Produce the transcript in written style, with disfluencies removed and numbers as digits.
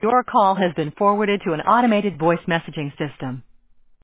Your call has been forwarded to an automated voice messaging system.